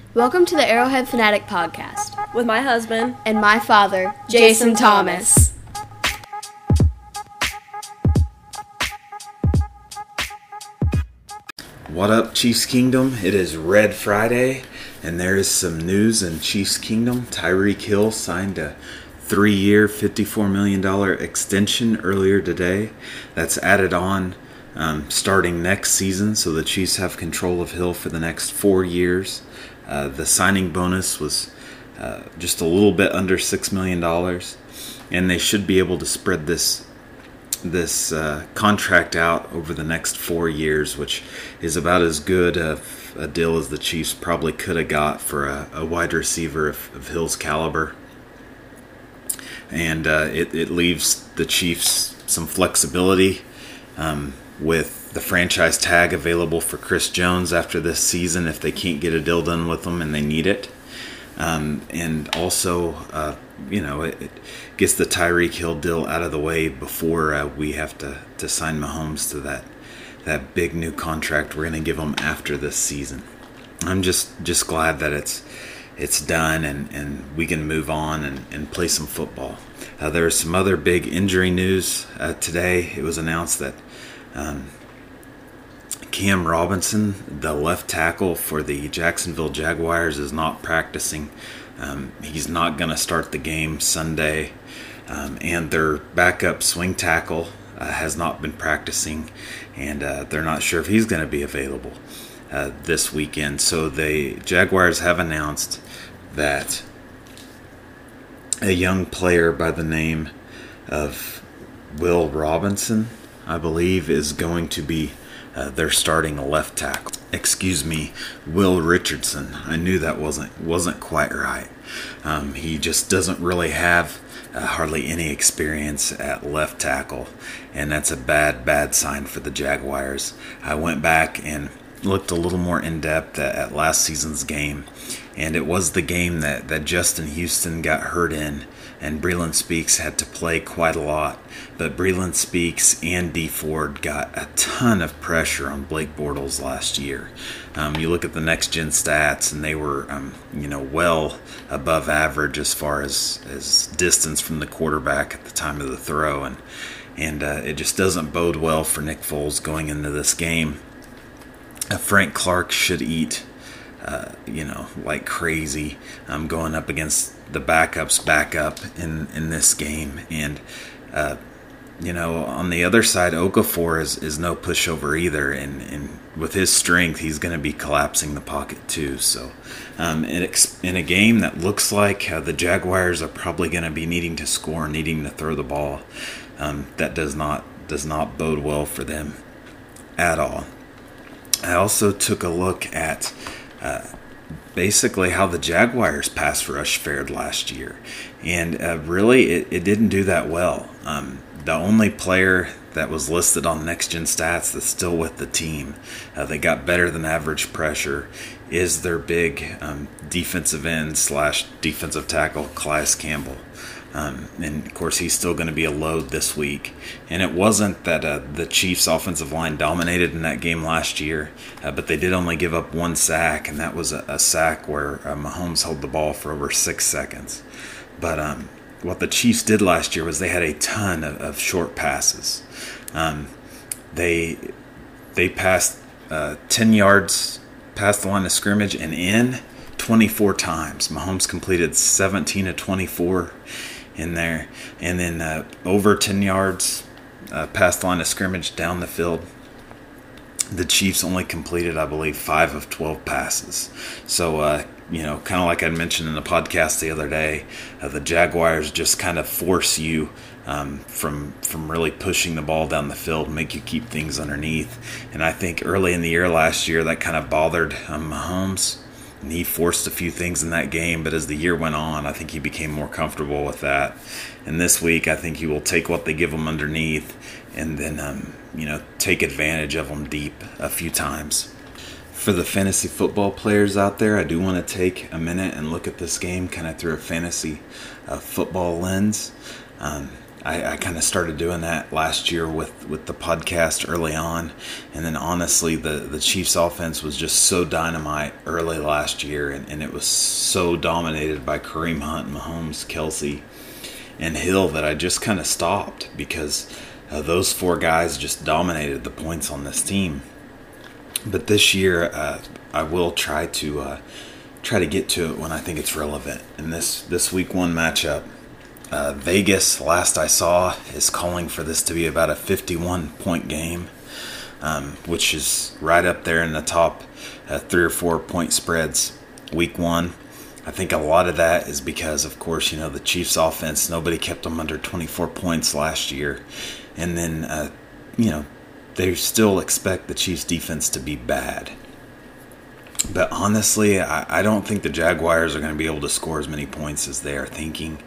Welcome to the Arrowhead Fanatic Podcast with my husband and my father, Jason Thomas. What up, Chiefs Kingdom? It is Red Friday, and there is some news in Chiefs Kingdom. Tyreek Hill signed a 3-year, $54 million extension earlier today. That's added on starting next season, so the Chiefs have control of Hill for the next 4 years. The signing bonus was just a little bit under $6 million, and they should be able to spread this contract out over the next 4 years, which is about as good of a deal as the Chiefs probably could have got for a wide receiver of Hill's caliber. And it leaves the Chiefs some flexibility with the franchise tag available for Chris Jones after this season if they can't get a deal done with him and they need it. And also, it gets the Tyreek Hill deal out of the way before we have to sign Mahomes to that big new contract we're going to give him after this season. I'm just glad that it's done and we can move on and play some football. There's some other big injury news today. It was announced that Cam Robinson, the left tackle for the Jacksonville Jaguars, is not practicing. He's not going to start the game Sunday. And their backup swing tackle has not been practicing, and they're not sure if he's going to be available this weekend. So the Jaguars have announced that a young player by the name of Will Robinson, I believe, is going to be their starting left tackle. Will Richardson. I knew that wasn't quite right. He just doesn't really have hardly any experience at left tackle, and that's a bad sign for the Jaguars. I went back and looked a little more in depth at last season's game, and it was the game that Justin Houston got hurt in, and Breeland Speaks had to play quite a lot. But Breeland Speaks and Dee Ford got a ton of pressure on Blake Bortles last year. You look at the next gen stats, and they were well above average as far as distance from the quarterback at the time of the throw, and it just doesn't bode well for Nick Foles going into this game. Frank Clark should eat like crazy going up against the backup's backup in this game. And on the other side, Okafor is no pushover either, and with his strength, he's going to be collapsing the pocket too. So in a game that looks like the Jaguars are probably going to be needing to score, needing to throw the ball, that does not bode well for them at all. I also took a look at basically how the Jaguars pass rush fared last year, and really it didn't do that well. The only player that was listed on Next Gen Stats that's still with the team, they got better than average pressure, is their big defensive end / defensive tackle, Calais Campbell. And of course he's still going to be a load this week. And it wasn't that the Chiefs offensive line dominated in that game last year, but they did only give up 1 sack, and that was a sack where Mahomes held the ball for over 6 seconds. But what the Chiefs did last year was they had a ton of short passes. They passed 10 yards past the line of scrimmage and in 24 times. Mahomes completed 17 of 24 in there, and then over 10 yards past the line of scrimmage down the field. The Chiefs only completed, I believe, 5 of 12 passes. So, kind of like I mentioned in the podcast the other day, the Jaguars just kind of force you from really pushing the ball down the field, make you keep things underneath. And I think early in the year last year, that kind of bothered Mahomes. And he forced a few things in that game, but as the year went on, I think he became more comfortable with that. And this week, I think he will take what they give him underneath and then, take advantage of them deep a few times. For the fantasy football players out there, I do want to take a minute and look at this game kind of through a fantasy football lens. I kind of started doing that last year with the podcast early on. And then honestly, the Chiefs offense was just so dynamite early last year. And it was so dominated by Kareem Hunt, Mahomes, Kelsey, and Hill that I just kind of stopped because those four guys just dominated the points on this team. But this year, I will try to get to it when I think it's relevant. In this Week 1 matchup, Vegas, last I saw, is calling for this to be about a 51-point game, which is right up there in the top 3 or 4 point spreads Week 1. I think a lot of that is because, of course, the Chiefs' offense, nobody kept them under 24 points last year. And then, they still expect the Chiefs' defense to be bad. But honestly, I don't think the Jaguars are going to be able to score as many points as they are thinking.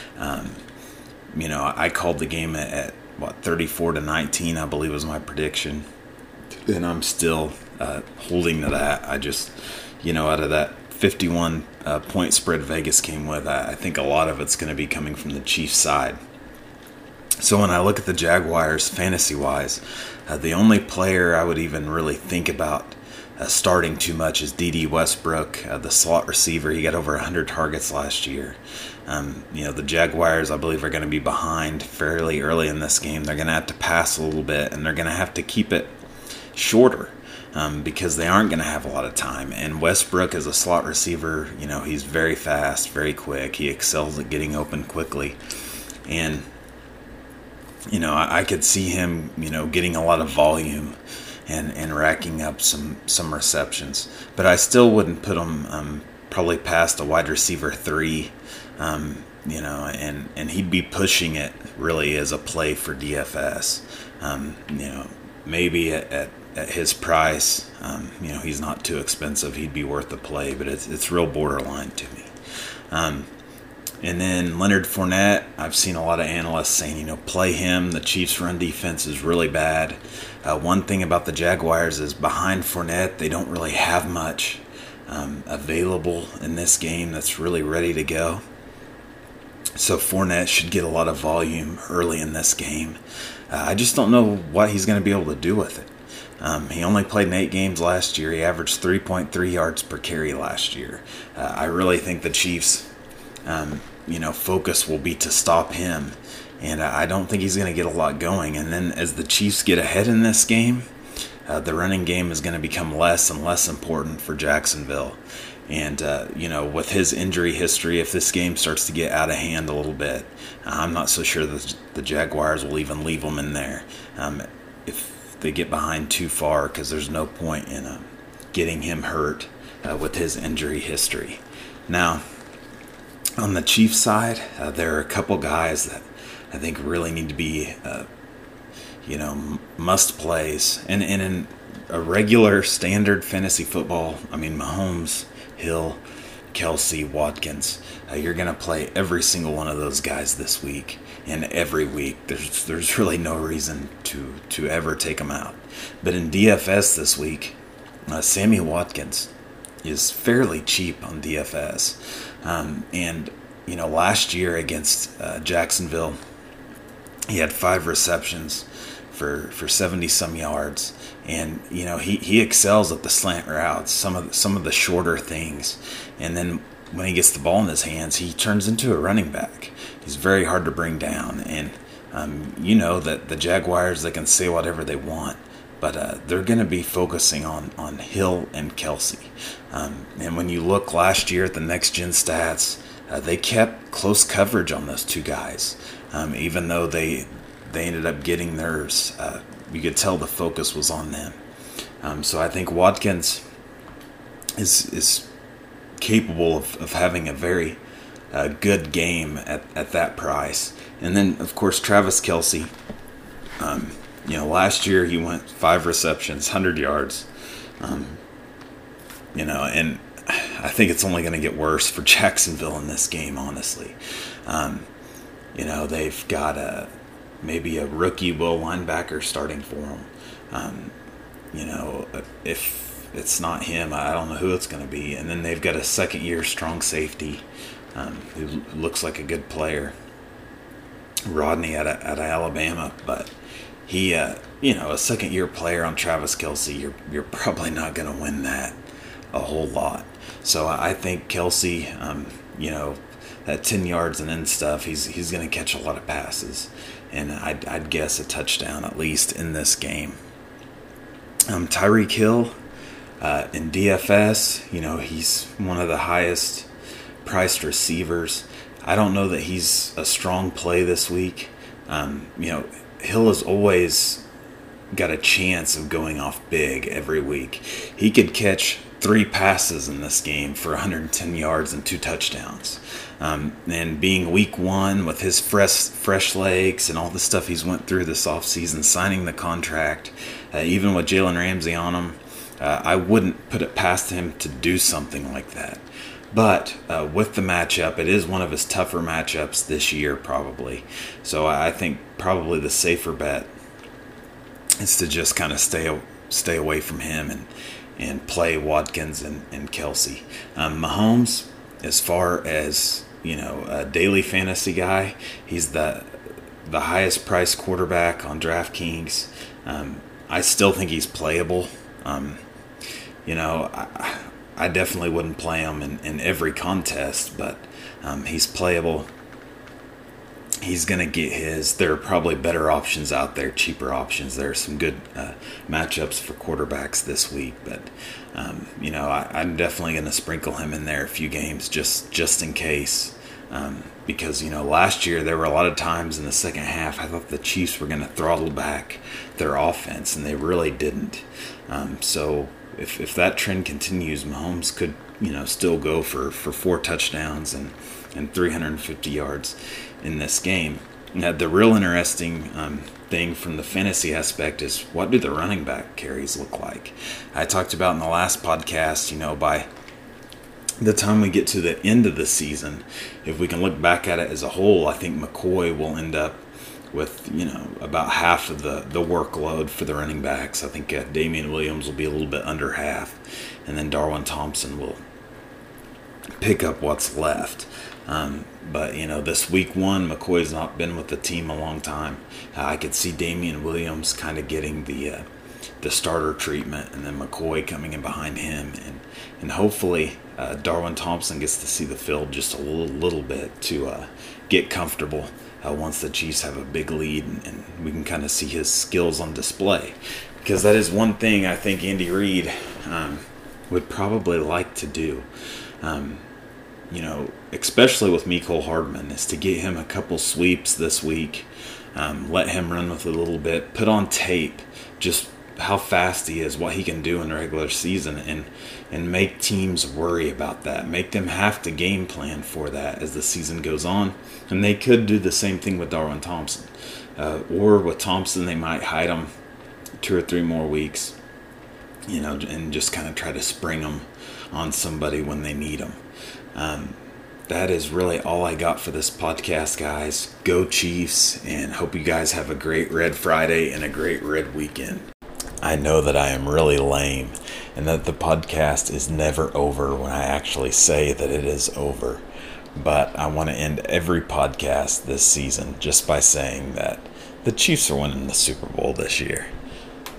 I called the game at 34-19, I believe was my prediction. And I'm still holding to that. I just, out of that 51 point spread Vegas came with, I think a lot of it's going to be coming from the Chiefs side. So when I look at the Jaguars fantasy-wise, the only player I would even really think about starting too much is D.D. Westbrook, the slot receiver. He got over 100 targets last year. The Jaguars, I believe, are going to be behind fairly early in this game. They're going to have to pass a little bit, and they're going to have to keep it shorter because they aren't going to have a lot of time. And Westbrook is a slot receiver. He's very fast, very quick. He excels at getting open quickly. And, I could see him, getting a lot of volume and racking up some receptions. But I still wouldn't put him probably past a wide receiver 3, and he'd be pushing it really as a play for DFS. Maybe at his price, he's not too expensive. He'd be worth the play, but it's real borderline to me. And then Leonard Fournette, I've seen a lot of analysts saying, play him. The Chiefs' run defense is really bad. One thing about the Jaguars is behind Fournette, they don't really have much available in this game that's really ready to go. So Fournette should get a lot of volume early in this game. I just don't know what he's going to be able to do with it. He only played in 8 games last year. He averaged 3.3 yards per carry last year. I really think the Chiefs' focus will be to stop him. And I don't think he's going to get a lot going. And then as the Chiefs get ahead in this game, the running game is going to become less and less important for Jacksonville. And, with his injury history, if this game starts to get out of hand a little bit, I'm not so sure that the Jaguars will even leave him in there if they get behind too far, because there's no point in getting him hurt with his injury history. Now, on the Chiefs side, there are a couple guys that I think really need to be, must plays. And in a regular standard fantasy football, Mahomes, Hill, Kelsey, Watkins, you're going to play every single one of those guys this week. And every week, there's really no reason to ever take them out. But in DFS this week, Sammy Watkins is fairly cheap on DFS. And last year against Jacksonville, he had 5 receptions for 70-some yards. And, he excels at the slant routes, some of the shorter things. And then when he gets the ball in his hands, he turns into a running back. He's very hard to bring down. And, that the Jaguars, they can say whatever they want. But they're going to be focusing on Hill and Kelsey. And when you look last year at the Next Gen stats, they kept close coverage on those 2 guys. Even though they ended up getting theirs, you could tell the focus was on them. So I think Watkins is capable of having a very good game at that price. And then, of course, Travis Kelce. Last year he went 5 receptions, 100 yards. And I think it's only going to get worse for Jacksonville in this game, honestly. They've got maybe a rookie Will linebacker starting for them. If it's not him, I don't know who it's going to be. And then they've got a second-year strong safety who looks like a good player. Rodney out of Alabama, but he, a second-year player on Travis Kelce, you're probably not going to win that a whole lot. So I think Kelce, at 10 yards and in stuff, he's going to catch a lot of passes, and I'd guess a touchdown at least in this game. Tyreek Hill in DFS, he's one of the highest priced receivers. I don't know that he's a strong play this week. Hill has always got a chance of going off big every week. He could catch 3 passes in this game for 110 yards and 2 touchdowns. And being week 1 with his fresh legs and all the stuff he's went through this offseason, signing the contract, even with Jalen Ramsey on him, I wouldn't put it past him to do something like that. But with the matchup, it is one of his tougher matchups this year probably. So I think probably the safer bet is to just kind of stay away from him and play Watkins and Kelce. Mahomes, as far as a daily fantasy guy, he's the highest priced quarterback on DraftKings. I still think he's playable. I definitely wouldn't play him in every contest, but he's playable. He's going to get his. There are probably better options out there, cheaper options. There are some good matchups for quarterbacks this week, but I'm definitely going to sprinkle him in there a few games just in case. Because last year there were a lot of times in the second half I thought the Chiefs were going to throttle back their offense, and they really didn't. So if that trend continues, Mahomes could still go for 4 touchdowns and 350 yards in this game. Now, the real interesting thing from the fantasy aspect is, what do the running back carries look like? I talked about in the last podcast, by the time we get to the end of the season, if we can look back at it as a whole, I think McCoy will end up with about half of the workload for the running backs. I think Damian Williams will be a little bit under half, and then Darwin Thompson will pick up what's left. But this week 1, McCoy's not been with the team a long time. I could see Damian Williams kind of getting the starter treatment, and then McCoy coming in behind him, and hopefully Darwin Thompson gets to see the field just a little bit to get comfortable once the Chiefs have a big lead, and we can kind of see his skills on display. Because that is one thing I think Andy Reid would probably like to do. Especially with Mecole Hardman, is to get him a couple sweeps this week, let him run with it a little bit, put on tape just how fast he is, what he can do in the regular season, and make teams worry about that, make them have to game plan for that as the season goes on. And they could do the same thing with Darwin Thompson, or with Thompson they might hide him 2 or 3 more weeks, and just kind of try to spring them on somebody when they need them. That is really all I got for this podcast, guys. Go Chiefs, and hope you guys have a great Red Friday and a great Red weekend. I know that I am really lame, and that the podcast is never over when I actually say that it is over. But I want to end every podcast this season just by saying that the Chiefs are winning the Super Bowl this year.